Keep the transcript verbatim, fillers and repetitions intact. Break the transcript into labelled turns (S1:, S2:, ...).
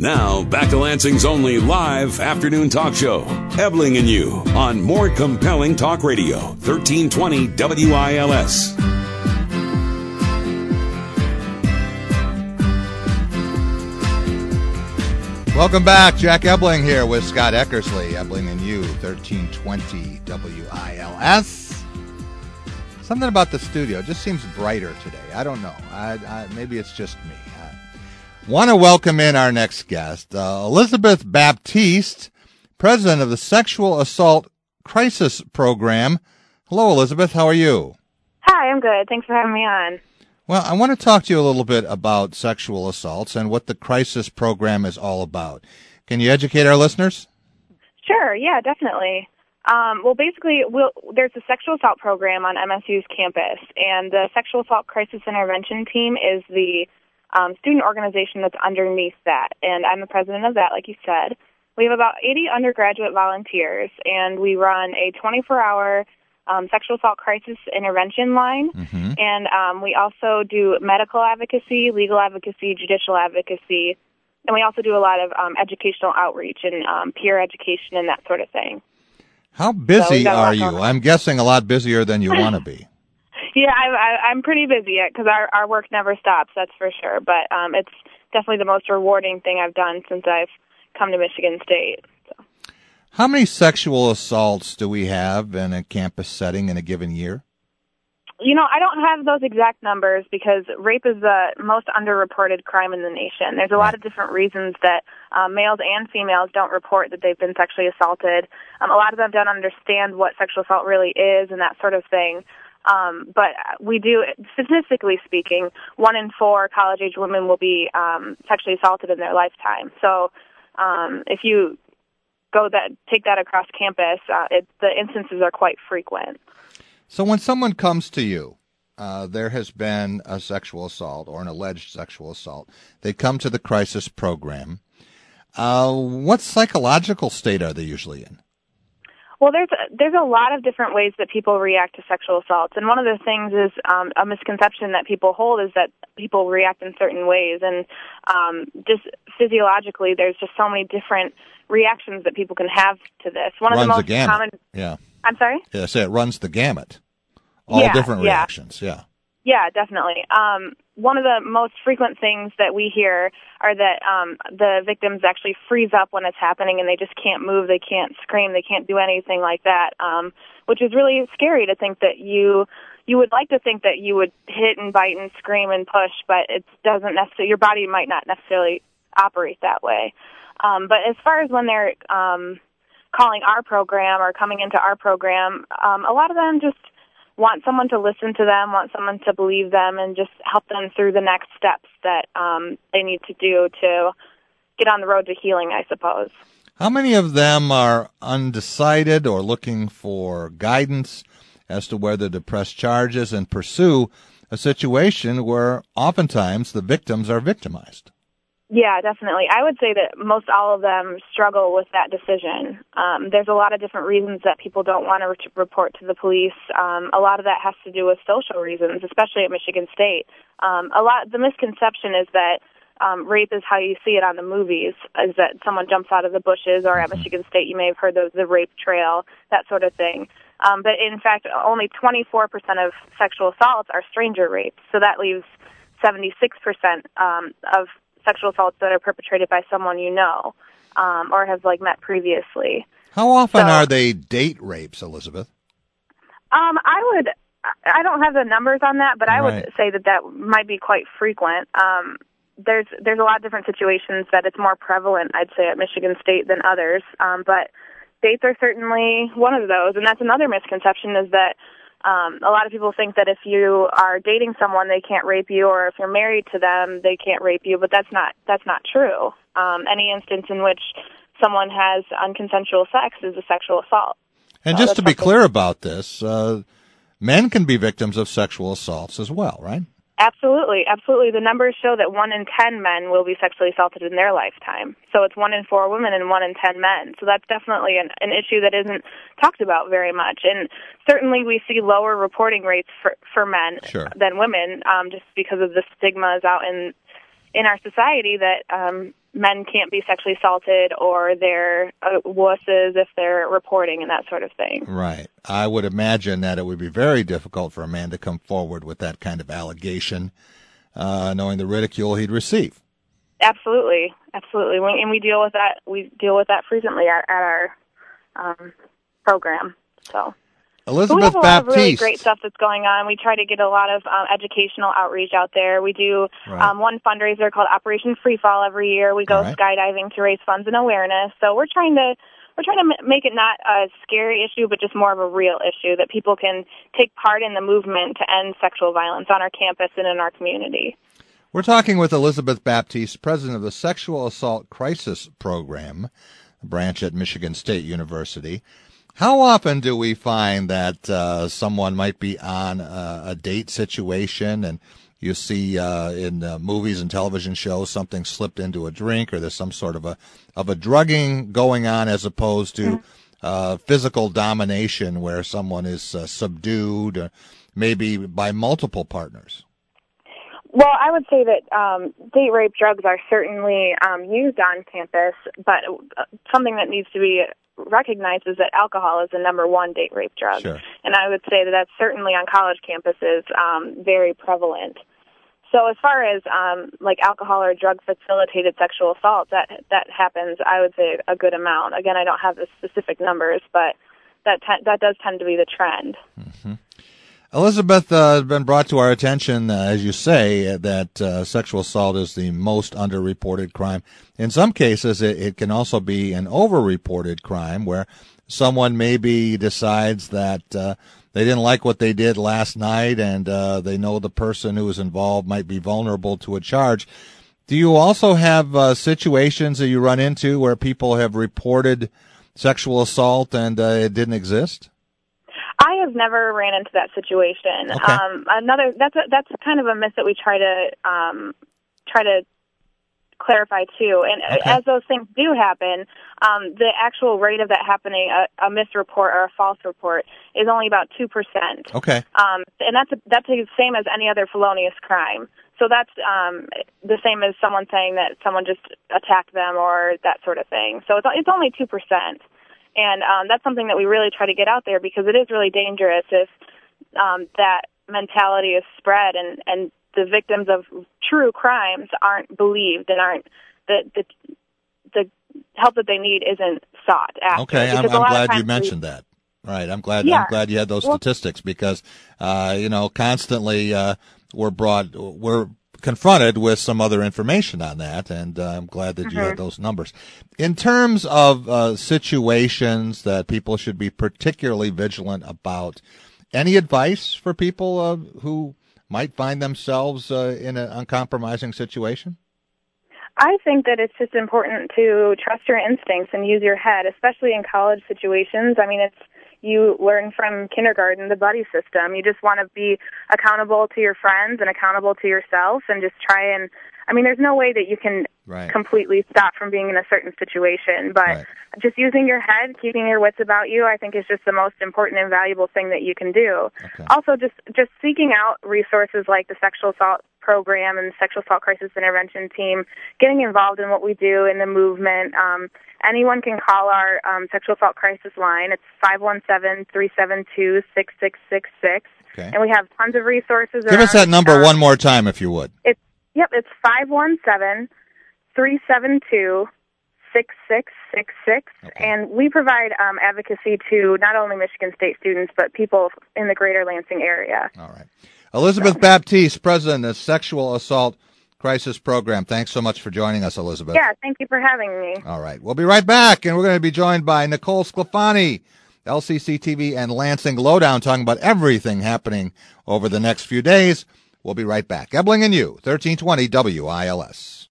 S1: Now, back to Lansing's only live afternoon talk show, Ebling and You, on More Compelling Talk Radio, thirteen twenty W I L S.
S2: Welcome back. Jack Ebling here with Scott Eckersley. Ebling and You, thirteen twenty W I L S. Something about the studio just seems brighter today. I don't know. I, I, maybe it's just me. I want to welcome in our next guest, uh, Elizabeth Baptiste, president of the Sexual Assault Crisis Program. Hello, Elizabeth. How are you?
S3: Hi, I'm good. Thanks for having me on.
S2: Well, I want to talk to you a little bit about sexual assaults and what the crisis program is all about. Can you educate our listeners?
S3: Sure, yeah, definitely. Um, well, basically, we'll, there's a sexual assault program on M S U's campus, and the Sexual Assault Crisis Intervention Team is the um, student organization that's underneath that, and I'm the president of that, like you said. We have about eighty undergraduate volunteers, and we run a twenty-four hour Um, sexual assault crisis intervention line, mm-hmm. and um, we also do medical advocacy, legal advocacy, judicial advocacy, and we also do a lot of um, educational outreach and um, peer education and that sort of thing.
S2: How busy
S3: so
S2: are you? I'm guessing a lot busier than you want to be.
S3: Yeah, I, I, I'm pretty busy because our, our work never stops, that's for sure, but um, it's definitely the most rewarding thing I've done since I've come to Michigan State. So.
S2: How many sexual assaults do we have in a campus setting in a given year?
S3: You know, I don't have those exact numbers because rape is the most underreported crime in the nation. There's a lot of different reasons that um, males and females don't report that they've been sexually assaulted. Um, a lot of them don't understand what sexual assault really is and that sort of thing. Um, but we do, statistically speaking, one in four college-age women will be um, sexually assaulted in their lifetime. So um, if you go that take that across campus, uh, it, the instances are quite frequent.
S2: So when someone comes to you, uh, there has been a sexual assault or an alleged sexual assault. They come to the crisis program. Uh, what psychological state are they usually in?
S3: Well, there's there's a lot of different ways that people react to sexual assaults, and one of the things is um, a misconception that people hold is that people react in certain ways, and um, just physiologically, there's just so many different reactions that people can have to this. One
S2: runs
S3: of the most
S2: the gamut.
S3: common.
S2: Yeah.
S3: I'm sorry.
S2: Yeah, say it runs the gamut. All
S3: yeah,
S2: different
S3: yeah.
S2: reactions. Yeah.
S3: Yeah, definitely. Um, one of the most frequent things that we hear are that um, the victims actually freeze up when it's happening and they just can't move, they can't scream, they can't do anything like that, um, which is really scary to think that you you would like to think that you would hit and bite and scream and push, but it doesn't necessarily, your body might not necessarily operate that way. Um, but as far as when they're um, calling our program or coming into our program, um, a lot of them just want someone to listen to them, want someone to believe them, and just help them through the next steps that um, they need to do to get on the road to healing, I suppose.
S2: How many of them are undecided or looking for guidance as to whether to press charges and pursue a situation where oftentimes the victims are victimized?
S3: Yeah, definitely. I would say that most all of them struggle with that decision. Um, there's a lot of different reasons that people don't want to re- report to the police. Um, a lot of that has to do with social reasons, especially at Michigan State. Um, a lot. The misconception is that um, rape is how you see it on the movies, is that someone jumps out of the bushes, or at Michigan State you may have heard of the rape trail, that sort of thing. Um, but in fact, only twenty-four percent of sexual assaults are stranger rapes, so that leaves seventy-six percent um, of sexual assaults that are perpetrated by someone you know um, or have like met previously.
S2: How often
S3: so,
S2: are they date rapes, Elizabeth?
S3: Um, I would, I don't have the numbers on that, but I
S2: right.
S3: would say that that might be quite frequent. Um, there's there's a lot of different situations that it's more prevalent, I'd say, at Michigan State than others. Um, but dates are certainly one of those, and that's another misconception is that Um, a lot of people think that if you are dating someone, they can't rape you, or if you're married to them, they can't rape you. But that's not that's not true. Um, any instance in which someone has unconsensual sex is a sexual assault.
S2: And
S3: so
S2: just to be clear about this, uh, men can be victims of sexual assaults as well, right?
S3: Absolutely, absolutely. The numbers show that one in ten men will be sexually assaulted in their lifetime. So it's one in four women and one in ten men. So that's definitely an, an issue that isn't talked about very much. And certainly we see lower reporting rates for, for men
S2: sure.
S3: than women, um, just because of the stigmas out in in our society that um, men can't be sexually assaulted, or they're uh, wusses if they're reporting and that sort of thing.
S2: Right. I would imagine that it would be very difficult for a man to come forward with that kind of allegation, uh, knowing the ridicule he'd receive.
S3: Absolutely, absolutely, we, and we deal with that. We deal with that frequently at, at our um, program. So.
S2: Elizabeth
S3: we have a lot
S2: Baptiste.
S3: of really great stuff that's going on. We try to get a lot of um, educational outreach out there. We do
S2: right.
S3: um, one fundraiser called Operation Free Fall every year. We go
S2: right.
S3: skydiving to raise funds and awareness. So we're trying to we're trying to make it not a scary issue, but just more of a real issue that people can take part in the movement to end sexual violence on our campus and in our community.
S2: We're talking with Elizabeth Baptiste, president of the Sexual Assault Crisis Program, a branch at Michigan State University. How often do we find that uh, someone might be on a, a date situation and you see uh, in uh, movies and television shows something slipped into a drink, or there's some sort of a of a drugging going on, as opposed to uh, physical domination where someone is uh, subdued, uh, maybe by multiple partners?
S3: Well, I would say that um, date rape drugs are certainly um, used on campus, but something that needs to be recognized is that alcohol is the number one date rape drug.
S2: Sure.
S3: And I would say that that's certainly on college campuses um, very prevalent. So as far as um, like alcohol or drug-facilitated sexual assault, that that happens, I would say, a good amount. Again, I don't have the specific numbers, but that te- that does tend to be the trend.
S2: Mm-hmm. Elizabeth, uh, has been brought to our attention, uh, as you say, that uh, sexual assault is the most underreported crime. In some cases, it, it can also be an overreported crime where someone maybe decides that uh, they didn't like what they did last night, and uh, they know the person who is involved might be vulnerable to a charge. Do you also have uh, situations that you run into where people have reported sexual assault and uh, it didn't exist?
S3: I have never ran into that situation.
S2: Okay.
S3: Um, another that's a, that's kind of a myth that we try to um, try to clarify too. And
S2: okay.
S3: as those things do happen, um, the actual rate of that happening, a, a misreport or a false report, is only about two percent.
S2: Okay.
S3: Um, and that's a, that's the same as any other felonious crime. So that's um, the same as someone saying that someone just attacked them or that sort of thing. So it's it's only two percent. And um, that's something that we really try to get out there, because it is really dangerous if um, that mentality is spread and, and the victims of true crimes aren't believed and aren't the the, the help that they need isn't sought after.
S2: Okay, I'm, I'm glad you mentioned
S3: we,
S2: that. Right, I'm glad.
S3: Yeah.
S2: I'm glad you had those well, statistics, because uh, you know, constantly uh, we're brought we're. confronted with some other information on that, and uh, I'm glad that you
S3: mm-hmm.
S2: had those numbers. In terms of uh, situations that people should be particularly vigilant about, any advice for people uh, who might find themselves uh, in an uncompromising situation?
S3: I think that it's just important to trust your instincts and use your head, especially in college situations. I mean, it's you learn from kindergarten, the buddy system. You just want to be accountable to your friends and accountable to yourself, and just try and, I mean, there's no way that you can
S2: right.
S3: completely stop from being in a certain situation, but
S2: right.
S3: just using your head, keeping your wits about you, I think is just the most important and valuable thing that you can do.
S2: Okay.
S3: Also, just, just seeking out resources like the Sexual Assault Program and the Sexual Assault Crisis Intervention Team, getting involved in what we do in the movement. Um, anyone can call our um, Sexual Assault Crisis line. It's five one seven, three seven two, six six six six.
S2: Okay.
S3: And we have tons of resources.
S2: Give
S3: around,
S2: us that number
S3: um,
S2: one more time, if you would.
S3: It's Yep, it's five one seven, three seven two, six six six six.
S2: Okay.
S3: And we provide um, advocacy to not only Michigan State students, but people in the greater Lansing area.
S2: All right. Elizabeth so. Baptiste, president of the Sexual Assault Crisis Program. Thanks so much for joining us, Elizabeth.
S3: Yeah, thank you for having me.
S2: All right. We'll be right back, and we're going to be joined by Nicole Sclafani, L C C T V and Lansing Lowdown, talking about everything happening over the next few days. We'll be right back. Ebling and you, thirteen twenty W I L S.